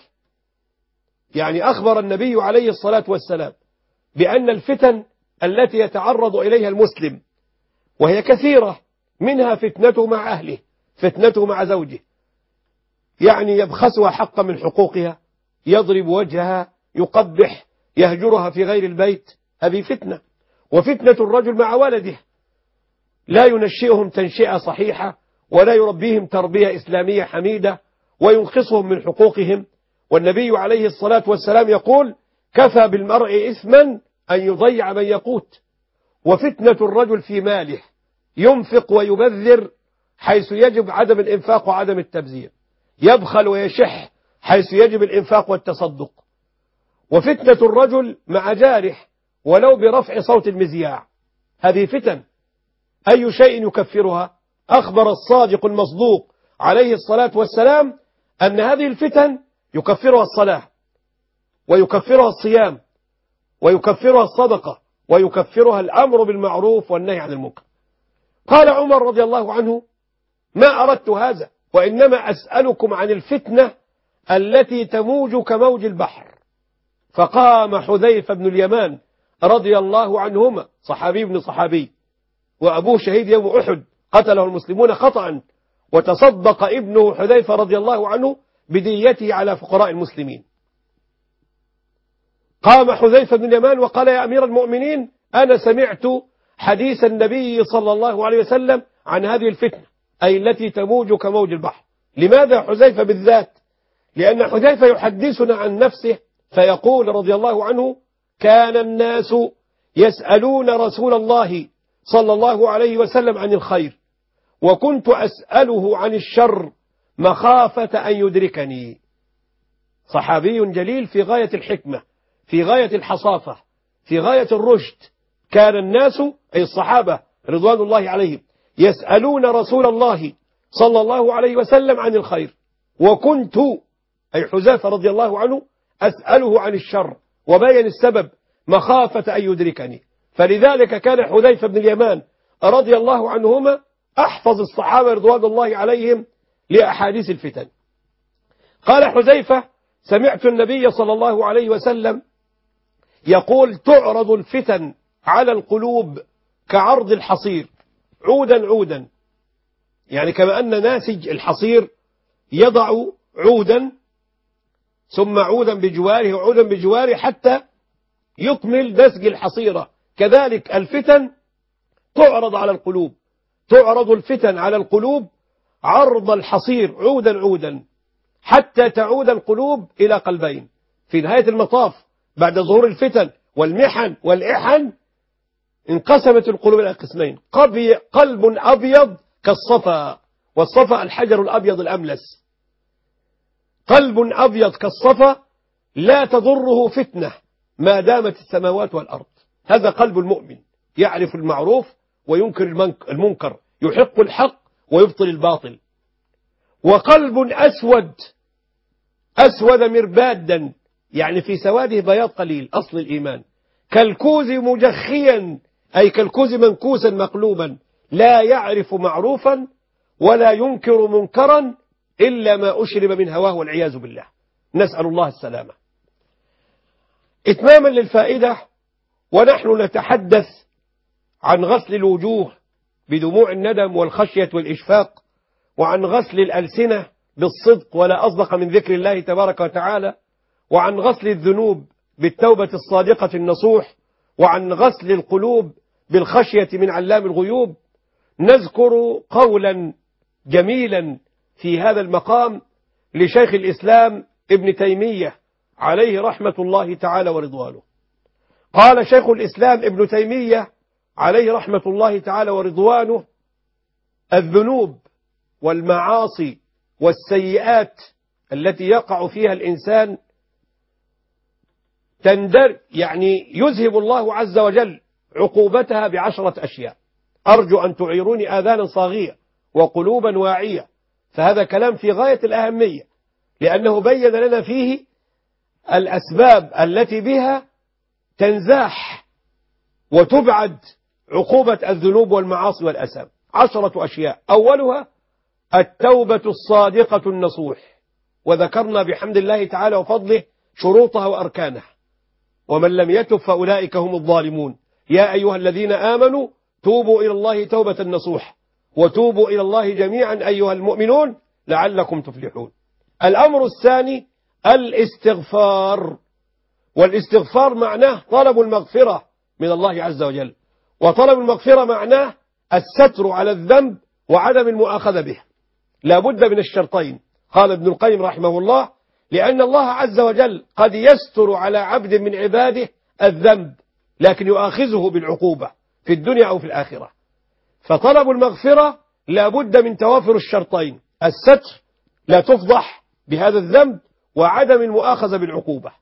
A: يعني أخبر النبي عليه الصلاة والسلام بأن الفتن التي يتعرض إليها المسلم، وهي كثيرة، منها فتنته مع أهله، فتنته مع زوجه، يعني يبخسها حق من حقوقها، يضرب وجهها، يقبح، يهجرها في غير البيت، هذه فتنة. وفتنة الرجل مع ولده، لا ينشئهم تنشئة صحيحة ولا يربيهم تربية إسلامية حميدة وينقصهم من حقوقهم. والنبي عليه الصلاة والسلام يقول: كفى بالمرء إثما أن يضيع من يقوت. وفتنة الرجل في ماله، ينفق ويبذر حيث يجب عدم الإنفاق وعدم التبذير، يبخل ويشح حيث يجب الإنفاق والتصدق. وفتنة الرجل مع جارح ولو برفع صوت المذياع، هذه فتن. أي شيء يكفرها؟ أخبر الصادق المصدوق عليه الصلاة والسلام أن هذه الفتن يكفرها الصلاة، ويكفرها الصيام، ويكفرها الصدقة، ويكفرها الأمر بالمعروف والنهي عن المنكر. قال عمر رضي الله عنه: ما أردت هذا، وإنما أسألكم عن الفتنة التي تموج كموج البحر. فقام حذيفة بن اليمان رضي الله عنهما، صحابي ابن صحابي، وأبوه شهيد يوم أحد قتله المسلمون خطأ، وتصدق ابنه حذيفة رضي الله عنه بديته على فقراء المسلمين. قام حذيفة بن اليمان وقال: يا أمير المؤمنين، أنا سمعت حديث النبي صلى الله عليه وسلم عن هذه الفتنة، أي التي تموج كموج البحر. لماذا حذيفة بالذات؟ لأن حذيفة يحدثنا عن نفسه فيقول رضي الله عنه: كان الناس يسألون رسول الله صلى الله عليه وسلم عن الخير، وكنت أسأله عن الشر مخافة أن يدركني. صحابي جليل في غاية الحكمة، في غاية الحصافة، في غاية الرشد. كان الناس أي الصحابة رضوان الله عليهم يسألون رسول الله صلى الله عليه وسلم عن الخير، وكنت أي حذيفة رضي الله عنه أسأله عن الشر وبين السبب مخافة أن يدركني. فلذلك كان حذيفة بن اليمان رضي الله عنهما أحفظ الصحابة رضوان الله عليهم لأحاديث الفتن. قال حذيفة: سمعت النبي صلى الله عليه وسلم يقول: تعرض الفتن على القلوب كعرض الحصير عودا عودا، يعني كما أن ناسج الحصير يضع عودا ثم عودا بجواره وعودا بجواره حتى يكمل نسج الحصيرة، كذلك الفتن تعرض على القلوب، تعرض الفتن على القلوب عرض الحصير عودا عودا حتى تعود القلوب إلى قلبين. في نهاية المطاف بعد ظهور الفتن والمحن والإحن انقسمت القلوب إلى قسمين: قلب أبيض كالصفا، والصفا الحجر الأبيض الأملس. قلب أبيض كالصفا لا تضره فتنة ما دامت السماوات والأرض، هذا قلب المؤمن، يعرف المعروف وينكر المنكر، يحق الحق ويبطل الباطل. وقلب أسود، أسود مربادا، يعني في سواده بياض قليل، أصل الإيمان، كالكوز مجخيا، أي كالكوز منكوسا مقلوبا، لا يعرف معروفا ولا ينكر منكرا إلا ما أشرب من هواه والعياذ بالله، نسأل الله السلامة. إتماما للفائدة، ونحن نتحدث عن غسل الوجوه بدموع الندم والخشية والإشفاق، وعن غسل الألسنة بالصدق ولا أصدق من ذكر الله تبارك وتعالى، وعن غسل الذنوب بالتوبة الصادقة النصوح، وعن غسل القلوب بالخشية من علام الغيوب، نذكر قولا جميلا في هذا المقام لشيخ الإسلام ابن تيمية عليه رحمة الله تعالى ورضوانه. قال شيخ الإسلام ابن تيمية عليه رحمة الله تعالى ورضوانه: الذنوب والمعاصي والسيئات التي يقع فيها الإنسان تندر، يعني يذهب الله عز وجل عقوبتها بعشرة أشياء. أرجو أن تعيروني آذانا صاغية وقلوبا واعية، فهذا كلام في غاية الأهمية، لأنه بين لنا فيه الأسباب التي بها تنزاح وتبعد عقوبة الذنوب والمعاصي والأثام. عشرة أشياء، أولها التوبة الصادقة النصوح، وذكرنا بحمد الله تعالى وفضله شروطها وأركانها: ومن لم يتب فأولئك هم الظالمون، يا أيها الذين آمنوا توبوا إلى الله توبة نصوح، وتوبوا إلى الله جميعا أيها المؤمنون لعلكم تفلحون. الأمر الثاني الاستغفار، والاستغفار معناه طلب المغفرة من الله عز وجل، وطلب المغفرة معناه الستر على الذنب وعدم المؤاخذة به، لا بد من الشرطين. قال ابن القيم رحمه الله: لأن الله عز وجل قد يستر على عبد من عباده الذنب، لكن يؤاخذه بالعقوبة في الدنيا أو في الآخرة. فطلب المغفرة لا بد من توافر الشرطين: الستر، لا تفضح بهذا الذنب، وعدم المؤاخذة بالعقوبة.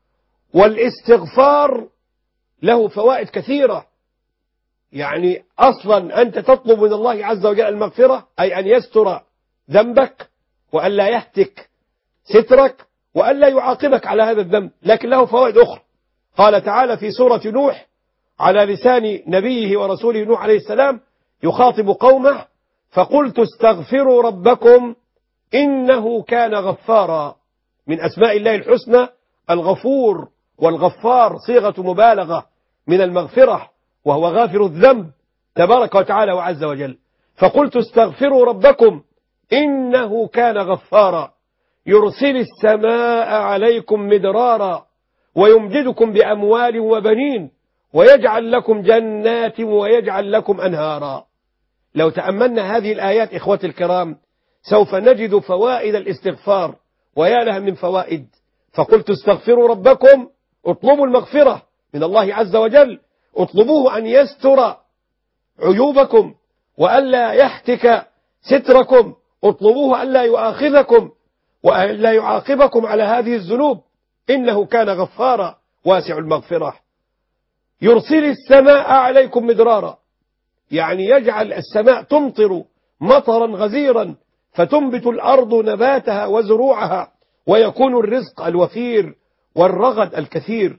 A: والاستغفار له فوائد كثيرة، يعني أصلا أنت تطلب من الله عز وجل المغفرة، أي أن يستر ذنبك وأن لا يهتك سترك وأن لا يعاقبك على هذا الذنب، لكن له فوائد أخرى. قال تعالى في سورة نوح على لسان نبيه ورسوله نوح عليه السلام يخاطب قومه: فقلت استغفروا ربكم إنه كان غفارا. من أسماء الله الحسنى الغفور، والغفار صيغة مبالغة من المغفرة، وهو غافر الذنب تبارك وتعالى وعز وجل. فقلت استغفروا ربكم إنه كان غفارا يرسل السماء عليكم مدرارا ويمددكم بأموال وبنين ويجعل لكم جنات ويجعل لكم أنهارا. لو تأملنا هذه الآيات إخوتي الكرام سوف نجد فوائد الاستغفار، ويا لها من فوائد. فقلت استغفروا ربكم، اطلبوا المغفرة من الله عز وجل، اطلبوه أن يستر عيوبكم وألا يحتك ستركم، اطلبوه ألا يؤاخذكم وألا يعاقبكم على هذه الذنوب، إنه كان غفارا. واسع المغفرة. يرسل السماء عليكم مدرارا، يعني يجعل السماء تمطر مطرا غزيرا فتنبت الأرض نباتها وزروعها، ويكون الرزق الوفير والرغد الكثير.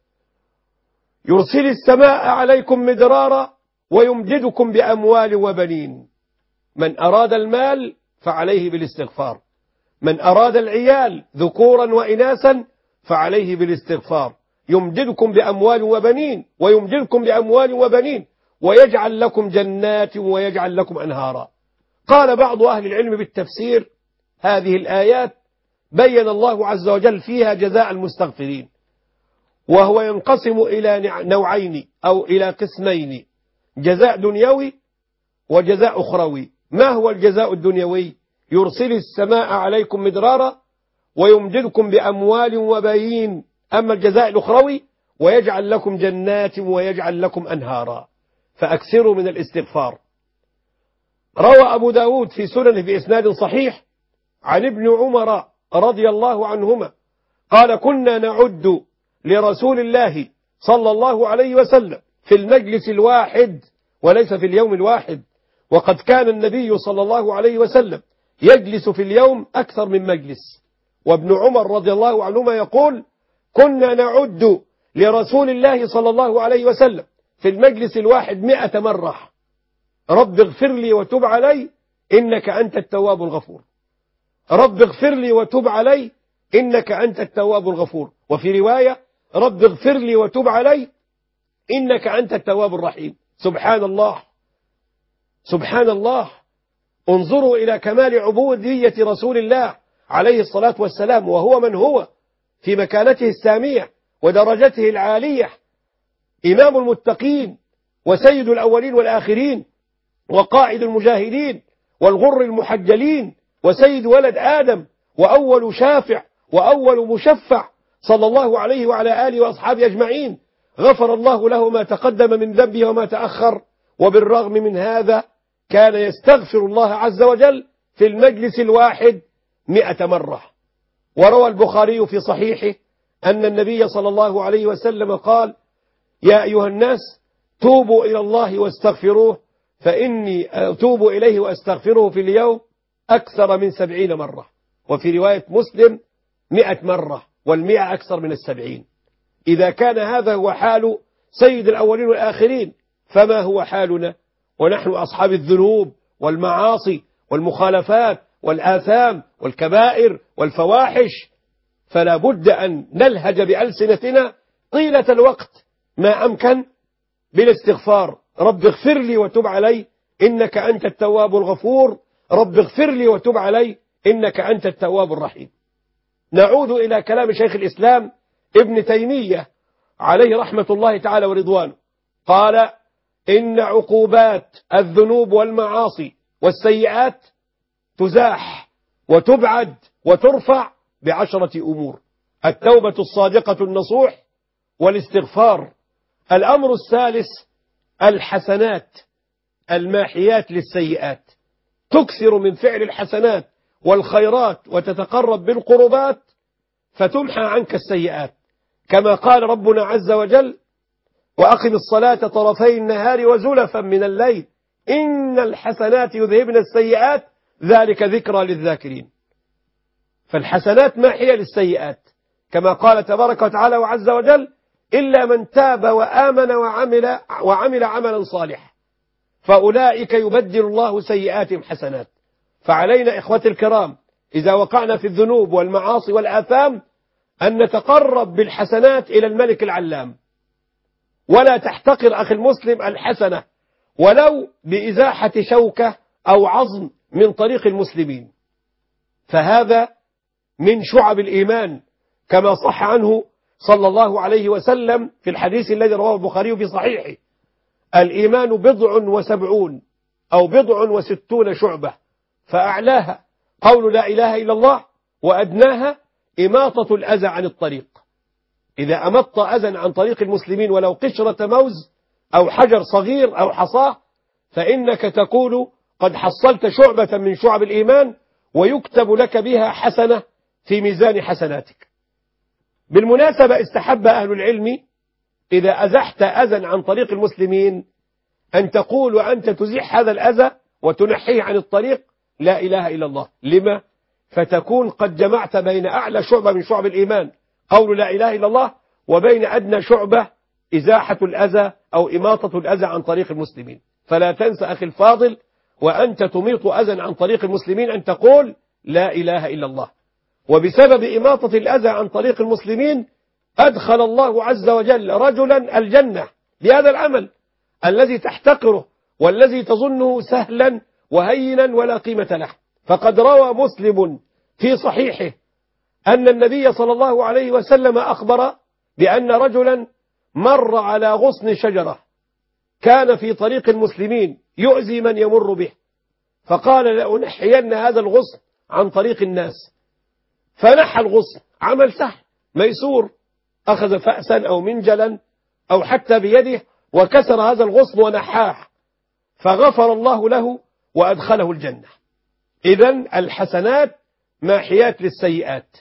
A: يرسل السماء عليكم مدرارا ويمددكم بأموال وبنين. من أراد المال فعليه بالاستغفار، من أراد العيال ذكورا وإناثا فعليه بالاستغفار. يمددكم بأموال وبنين، ويمددكم بأموال وبنين ويجعل لكم جنات ويجعل لكم أنهارا. قال بعض أهل العلم بالتفسير هذه الآيات بين الله عز وجل فيها جزاء المستغفرين، وهو ينقسم إلى نوعين أو إلى قسمين: جزاء دنيوي وجزاء أخروي. ما هو الجزاء الدنيوي؟ يرسل السماء عليكم مدرارا ويمددكم بأموال وبنين. أما الجزاء الأخروي ويجعل لكم جنات ويجعل لكم أنهارا. فأكثروا من الاستغفار. روى أبو داود في سننه بإسناد صحيح عن ابن عمر رضي الله عنهما قال: كنا نعد لرسول الله صلى الله عليه وسلم في المجلس الواحد وليس في اليوم الواحد، وقد كان النبي صلى الله عليه وسلم يجلس في اليوم أكثر من مجلس. وابن عمر رضي الله عنهما يقول: كنا نعد لرسول الله صلى الله عليه وسلم في المجلس الواحد مئة مرة: رب اغفر لي وتب علي إنك أنت التواب الغفور، رب اغفر لي وتب علي إنك أنت التواب الغفور. وفي رواية: رب اغفر لي وتب علي إنك أنت التواب الرحيم. سبحان الله، سبحان الله. انظروا إلى كمال عبودية رسول الله عليه الصلاة والسلام، وهو من هو في مكانته السامية ودرجته العالية، إمام المتقين وسيد الأولين والآخرين وقائد المجاهدين والغر المحجلين وسيد ولد آدم وأول شافع وأول مشفع صلى الله عليه وعلى آله وأصحابه أجمعين. غفر الله له ما تقدم من ذنبه وما تأخر، وبالرغم من هذا كان يستغفر الله عز وجل في المجلس الواحد مئة مرة. وروى البخاري في صحيحه أن النبي صلى الله عليه وسلم قال: يا أيها الناس توبوا إلى الله واستغفروه فإني أتوب إليه وأستغفره في اليوم أكثر من سبعين مرة. وفي رواية مسلم مئة مرة، والمئة أكثر من السبعين. إذا كان هذا هو حال سيد الأولين والآخرين فما هو حالنا ونحن أصحاب الذنوب والمعاصي والمخالفات والآثام والكبائر والفواحش؟ فلا بد أن نلهج بألسنتنا طيلة الوقت ما أمكن بالاستغفار: رب اغفر لي وتب علي إنك أنت التواب الغفور، رب اغفر لي وتب علي إنك أنت التواب الرحيم. نعود إلى كلام شيخ الإسلام ابن تيمية عليه رحمة الله تعالى ورضوانه. قال: إن عقوبات الذنوب والمعاصي والسيئات تزاح وتبعد وترفع بعشرة أمور: التوبة الصادقة النصوح، والاستغفار. الأمر الثالث: الحسنات الماحيات للسيئات، تكثر من فعل الحسنات والخيرات وتتقرب بالقربات فتمحى عنك السيئات، كما قال ربنا عز وجل: وأقم الصلاة طرفي النهار وزلفا من الليل إن الحسنات يذهبن السيئات ذلك ذكرى للذاكرين. فالحسنات ماحية للسيئات، كما قال تبارك وتعالى وعز وجل: إلا من تاب وآمن وعمل, وعمل عملا صالحا فأولئك يبدل الله سيئاتهم حسنات. فعلينا إخوتي الكرام إذا وقعنا في الذنوب والمعاصي والآثام أن نتقرب بالحسنات إلى الملك العلام، ولا تحتقر أخي المسلم الحسنة ولو بإزاحة شوكة أو عظم من طريق المسلمين، فهذا من شعب الإيمان، كما صح عنه صلى الله عليه وسلم في الحديث الذي رواه البخاري في صحيحه: الإيمان بضع وسبعون أو بضع وستون شعبة، فأعلاها قول لا إله إلا الله، وأدناها إماطة الأذى عن الطريق. إذا أمطت أذى عن طريق المسلمين ولو قشرة موز أو حجر صغير أو حصاه فإنك تقول قد حصلت شعبة من شعب الإيمان، ويكتب لك بها حسنة في ميزان حسناتك. بالمناسبة استحب أهل العلم إذا أزحت أذى عن طريق المسلمين أن تقول وأنت تزيح هذا الأذى وتنحيه عن الطريق لا إله إلا الله. لما؟ فتكون قد جمعت بين أعلى شعبة من شعب الإيمان قول لا إله إلا الله وبين أدنى شعبة إزاحة الأذى أو إماطة الأذى عن طريق المسلمين. فلا تنسى أخي الفاضل وأنت تميط أذى عن طريق المسلمين أن تقول لا إله إلا الله. وبسبب إماطة الأذى عن طريق المسلمين أدخل الله عز وجل رجلا الجنة بهذا العمل الذي تحتقره والذي تظنه سهلا وهينا ولا قيمة له. فقد روى مسلم في صحيحه أن النبي صلى الله عليه وسلم أخبر بأن رجلا مر على غصن شجرة كان في طريق المسلمين يؤذي من يمر به، فقال لأنحين هذا الغصن عن طريق الناس، فنحى الغصن، عمل سهل ميسور، أخذ فأسا أو منجلا أو حتى بيده وكسر هذا الغصن ونحاه، فغفر الله له وأدخله الجنة. إذن الحسنات ماحيات للسيئات.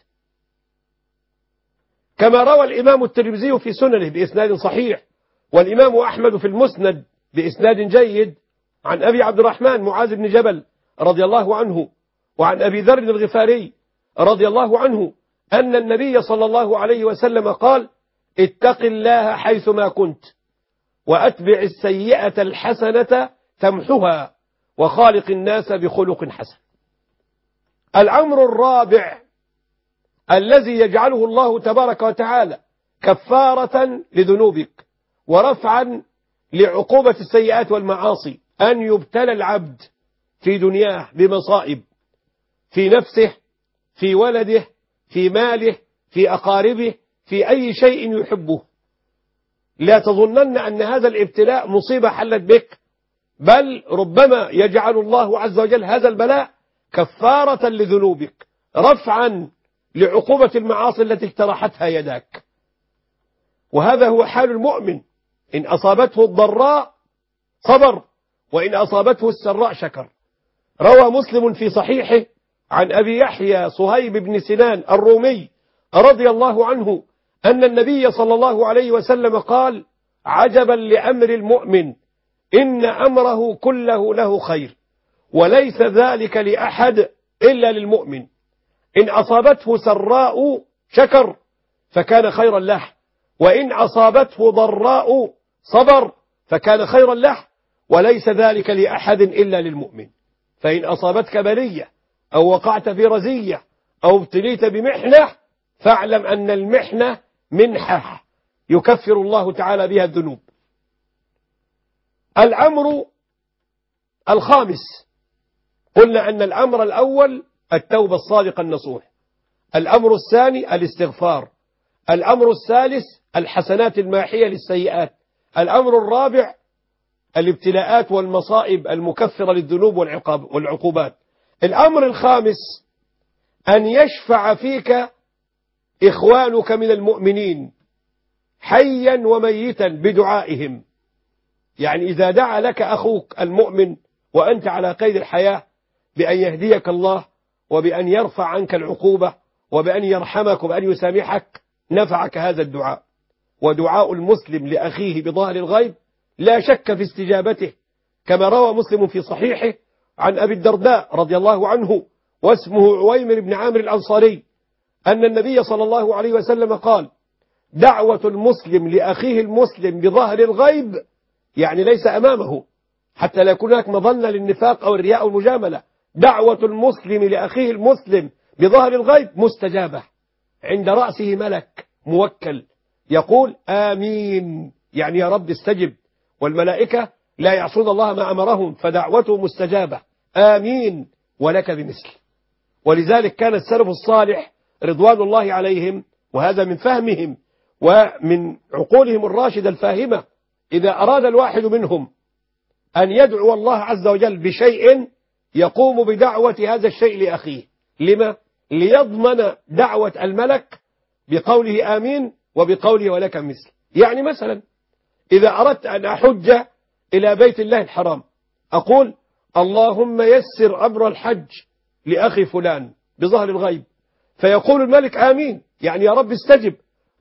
A: كما روى الإمام الترمذي في سننه بإسناد صحيح والإمام أحمد في المسند بإسناد جيد عن أبي عبد الرحمن معاذ بن جبل رضي الله عنه وعن أبي ذر الغفاري رضي الله عنه أن النبي صلى الله عليه وسلم قال: اتق الله حيثما كنت وأتبع السيئة الحسنة تمحها وخالق الناس بخلق حسن. الأمر الرابع الذي يجعله الله تبارك وتعالى كفارة لذنوبك ورفعا لعقوبة السيئات والمعاصي أن يبتلى العبد في دنياه بمصائب في نفسه، في ولده، في ماله، في أقاربه، في أي شيء يحبه. لا تظنن أن هذا الابتلاء مصيبة حلت بك، بل ربما يجعل الله عز وجل هذا البلاء كفارة لذنوبك رفعا لعقوبة المعاصي التي اقترحتها يداك. وهذا هو حال المؤمن، إن أصابته الضراء صبر وإن أصابته السراء شكر. روى مسلم في صحيحه عن أبي يحيى صهيب بن سنان الرومي رضي الله عنه أن النبي صلى الله عليه وسلم قال: عجبا لأمر المؤمن إن أمره كله له خير وليس ذلك لأحد إلا للمؤمن، إن أصابته سراء شكر فكان خيرا له، وإن أصابته ضراء صبر فكان خيرا له، وليس ذلك لأحد إلا للمؤمن. فإن أصابتك بلية أو وقعت في رزية أو ابتليت بمحنة فاعلم أن المحنة منحة يكفر الله تعالى بها الذنوب. الأمر الخامس قلنا أن الأمر الأول التوبة الصادقة النصوح، الأمر الثاني الاستغفار، الأمر الثالث الحسنات الماحية للسيئات، الأمر الرابع الابتلاءات والمصائب المكفرة للذنوب والعقوبات، الأمر الخامس أن يشفع فيك إخوانك من المؤمنين حيا وميتا بدعائهم. يعني إذا دعا لك أخوك المؤمن وأنت على قيد الحياة بأن يهديك الله وبأن يرفع عنك العقوبة وبأن يرحمك وبأن يسامحك نفعك هذا الدعاء. ودعاء المسلم لأخيه بظاهر الغيب لا شك في استجابته، كما روى مسلم في صحيحه عن أبي الدرداء رضي الله عنه واسمه عويمر بن عامر الأنصاري أن النبي صلى الله عليه وسلم قال: دعوة المسلم لأخيه المسلم بظاهر الغيب، يعني ليس أمامه حتى لا يكون هناك مظنة للنفاق أو الرياء أو المجاملة، دعوة المسلم لأخيه المسلم بظاهر الغيب مستجابة، عند رأسه ملك موكل يقول آمين، يعني يا رب استجب، والملائكة لا يعصون الله ما أمرهم فدعوته مستجابة، آمين ولك بمثل. ولذلك كان السلف الصالح رضوان الله عليهم، وهذا من فهمهم ومن عقولهم الراشدة الفاهمة، إذا أراد الواحد منهم أن يدعو الله عز وجل بشيء يقوم بدعوة هذا الشيء لأخيه. لما؟ ليضمن دعوة الملك بقوله آمين وبقوله ولك مثل. يعني مثلا إذا أردت أن أحج إلى بيت الله الحرام أقول اللهم يسر أمر الحج لأخي فلان بظهر الغيب، فيقول الملك آمين، يعني يا رب استجب،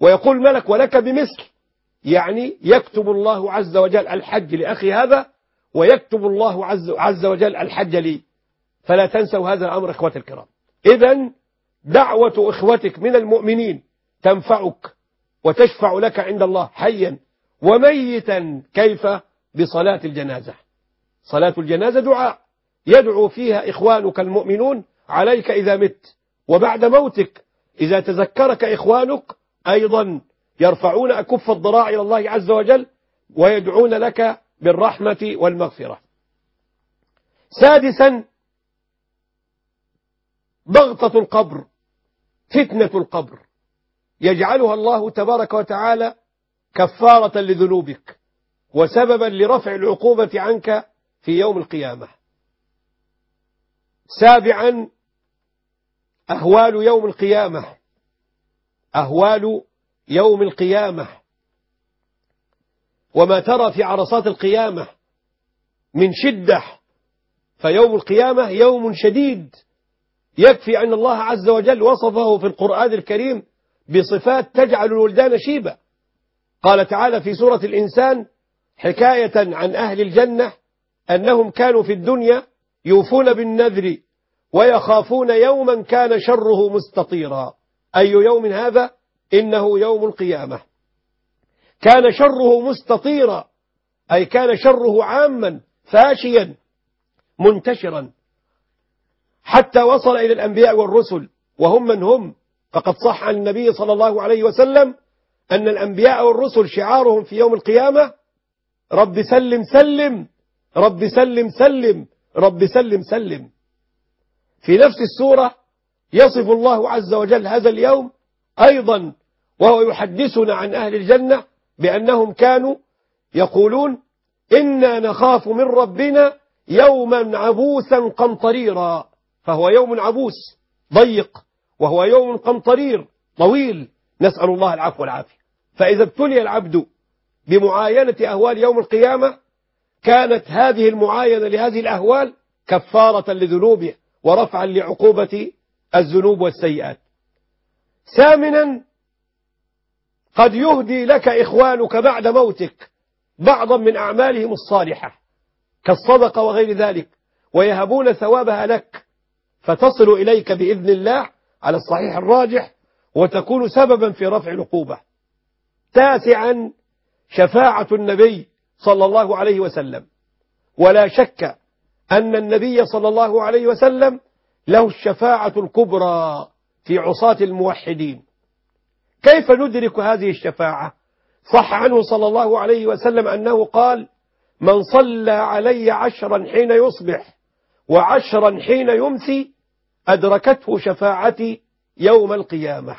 A: ويقول ملك ولك بمثل، يعني يكتب الله عز وجل الحج لأخي هذا ويكتب الله عز, عز وجل الحج لي. فلا تنسوا هذا الأمر إخوة الكرام. إذن دعوة إخوتك من المؤمنين تنفعك وتشفع لك عند الله حيا وميتا. كيف بصلاة الجنازة؟ صلاة الجنازة دعاء يدعو فيها إخوانك المؤمنون عليك إذا مت، وبعد موتك إذا تذكرك إخوانك أيضا يرفعون أكف الضراع إلى الله عز وجل ويدعون لك بالرحمة والمغفرة. سادسا ضغطة القبر، فتنة القبر يجعلها الله تبارك وتعالى كفارة لذنوبك وسببا لرفع العقوبة عنك في يوم القيامة. سابعا أهوال يوم القيامة، أهوال يوم القيامة وما ترى في عرصات القيامة من شدة. فيوم القيامة يوم شديد، يكفي أن الله عز وجل وصفه في القرآن الكريم بصفات تجعل الولدان شيبا. قال تعالى في سورة الإنسان حكاية عن أهل الجنة أنهم كانوا في الدنيا يوفون بالنذر ويخافون يوما كان شره مستطيرا. أي يوم هذا؟ إنه يوم القيامة. كان شره مستطيرا أي كان شره عاما فاشيا منتشرا حتى وصل إلى الأنبياء والرسل وهم من هم. فقد صح عن النبي صلى الله عليه وسلم أن الأنبياء والرسل شعارهم في يوم القيامة رب سلم سلم، رب سلم سلم، رب سلم سلم. في نفس السورة يصف الله عز وجل هذا اليوم أيضا وهو يحدثنا عن أهل الجنة بأنهم كانوا يقولون إنا نخاف من ربنا يوما عبوسا قمطريرا. فهو يوم عبوس ضيق وهو يوم قمطرير طويل، نسأل الله العفو والعافية. فإذا ابتلي العبد بمعاينة أهوال يوم القيامة كانت هذه المعاينة لهذه الأهوال كفارة لذنوبه ورفعا لعقوبة الذنوب والسيئات. ثامنا قد يهدي لك إخوانك بعد موتك بعضا من أعمالهم الصالحة كالصدقة وغير ذلك ويهبون ثوابها لك فتصل إليك بإذن الله على الصحيح الراجح وتكون سببا في رفع العقوبة. تاسعا شفاعة النبي صلى الله عليه وسلم، ولا شك أن النبي صلى الله عليه وسلم له الشفاعة الكبرى في عصاة الموحدين. كيف ندرك هذه الشفاعة؟ صح عنه صلى الله عليه وسلم أنه قال من صلى علي عشرا حين يصبح وعشرا حين يمسي أدركته شفاعتي يوم القيامة.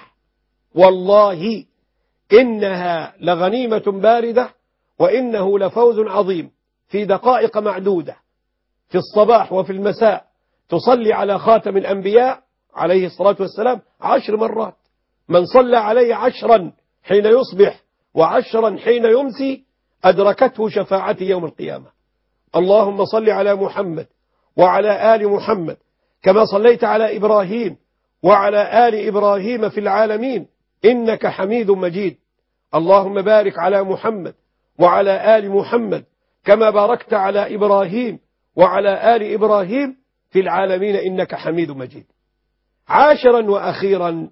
A: والله إنها لغنيمة باردة وإنه لفوز عظيم. في دقائق معدودة في الصباح وفي المساء تصلي على خاتم الأنبياء عليه الصلاة والسلام عشر مرات. من صلى علي عشرا حين يصبح وعشرا حين يمسي أدركته شفاعتي يوم القيامة. اللهم صل على محمد وعلى آل محمد كما صليت على إبراهيم وعلى آل إبراهيم في العالمين إنك حميد مجيد. اللهم بارك على محمد وعلى آل محمد كما باركت على إبراهيم وعلى آل إبراهيم في العالمين إنك حميد مجيد. عاشرا وأخيرا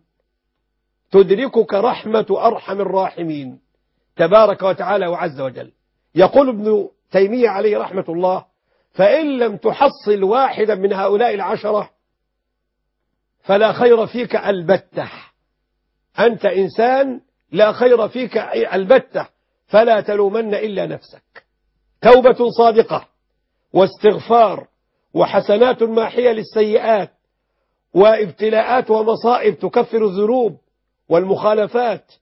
A: تدركك رحمة أرحم الراحمين تبارك وتعالى وعز وجل. يقول ابن تيمية عليه رحمة الله فإن لم تحصل واحدا من هؤلاء العشرة فلا خير فيك البتة. أنت إنسان لا خير فيك البتة، فلا تلومن إلا نفسك. توبة صادقة واستغفار وحسنات ماحية للسيئات وابتلاءات ومصائب تكفر الذنوب والمخالفات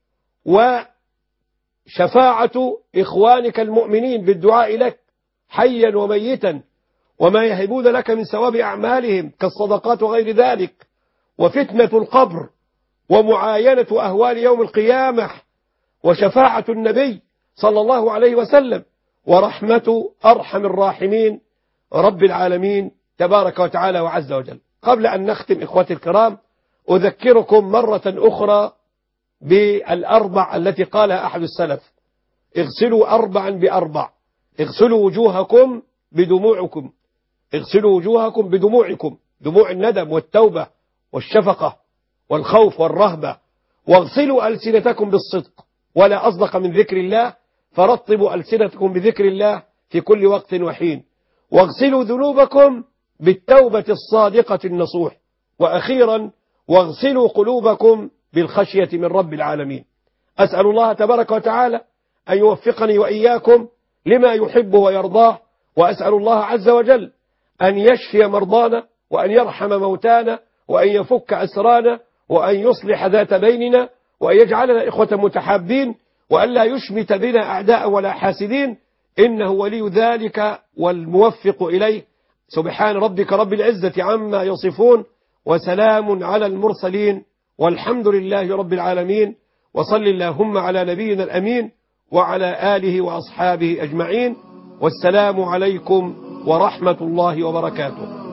A: وشفاعة إخوانك المؤمنين بالدعاء لك حيا وميتا وما يهبون لك من ثواب أعمالهم كالصدقات وغير ذلك وفتنة القبر ومعاينة أهوال يوم القيامة وشفاعة النبي صلى الله عليه وسلم ورحمة أرحم الراحمين رب العالمين تبارك وتعالى وعز وجل. قبل أن نختم إخوتي الكرام أذكركم مرة أخرى بالأربع التي قالها أحد السلف: اغسلوا أربعا بأربع، اغسلوا وجوهكم بدموعكم، اغسلوا وجوهكم بدموعكم، دموع الندم والتوبة والشفقة والخوف والرهبة، واغسلوا ألسنتكم بالصدق، ولا أصدق من ذكر الله، فرطبوا ألسنتكم بذكر الله في كل وقت وحين، واغسلوا ذنوبكم بالتوبة الصادقة النصوح، وأخيرا واغسلوا قلوبكم بالخشية من رب العالمين. أسأل الله تبارك وتعالى أن يوفقني وإياكم لما يحبه ويرضاه، وأسأل الله عز وجل أن يشفي مرضانا، وأن يرحم موتانا، وأن يفك أسرانا، وأن يصلح ذات بيننا، وأن يجعلنا إخوة متحابين، وأن لا يشمت بنا أعداء ولا حاسدين، إنه ولي ذلك والموفق إليه. سبحان ربك رب العزة عما يصفون، وسلام على المرسلين، والحمد لله رب العالمين. وصل اللهم على نبينا الأمين وعلى آله وأصحابه أجمعين، والسلام عليكم ورحمة الله وبركاته.